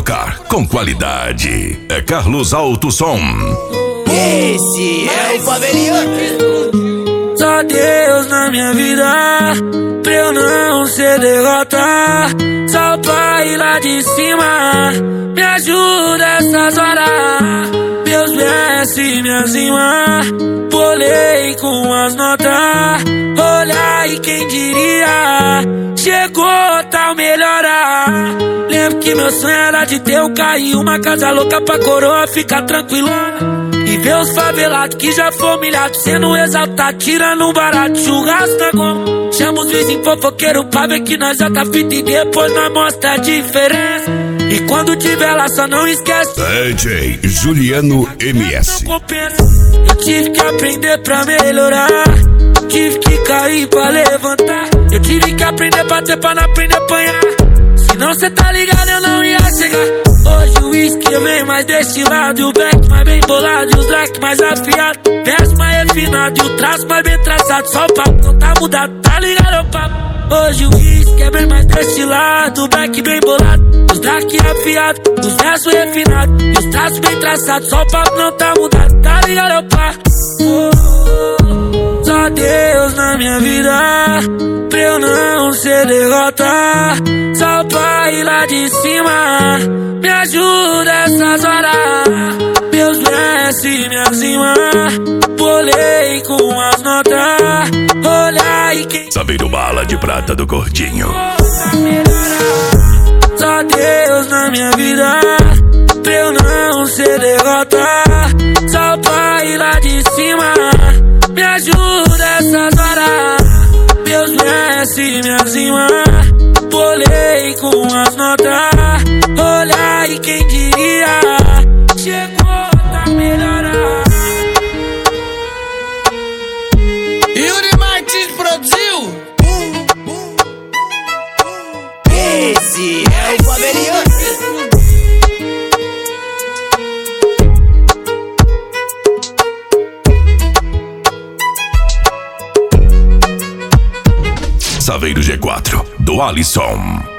tocar com qualidade. É Carlos Alto Som. Esse é o Faveliano. Só Deus na minha vida, pra eu não ser derrota. Só o Pai lá de cima me ajuda essas horas. Meus versos, minhas rimas, bolei com as notas. Olha aí quem diria, chegou tal melhorar. Lembro que meu sonho era de ter um carro e uma casa louca pra coroa ficar tranquilona. E ver os favelados que já foram humilhados sendo exaltados, tirando um barato, churrasco na goma. Chama os vizinhos fofoqueiros pra ver que nós já tá fita e depois nós mostra a diferença. E quando tiver lá só não esquece DJ Juliano MS. Eu tive que aprender pra melhorar, tive que cair pra levantar. Eu tive que aprender pra ter pra não aprender a apanhar. Senão cê tá ligado, eu não ia chegar. Hoje o uísque vem mais destilado, e o back mais bem bolado, e os drag mais afiado, verso mais refinado, e o traço mais bem traçado. Só o papo não tá mudado, tá ligado o papo? Hoje o uísque é bem mais destilado, o back bem bolado, os drag afiado, os versos refinados, e os traços bem traçados. Só o papo não tá mudado, tá ligado o papo? Só Deus na minha vida, pra eu não ser derrota. Só o Pai lá de cima me ajuda essas horas. Meus versos e minhas rimas, bolei com as notas. Olha aí quem Saveiro Bala de Prata do Gordinho. Só Deus na minha vida, pra eu não ser derrota. Só o Pai lá de cima me ajuda essas horas. Meus versos e minhas rimas, bolei com as notas. Olha aí quem diria, chegou tá melhorar. Yuri Martins produziu. Esse é o Faveliano. Saveiro G4 do Alisson.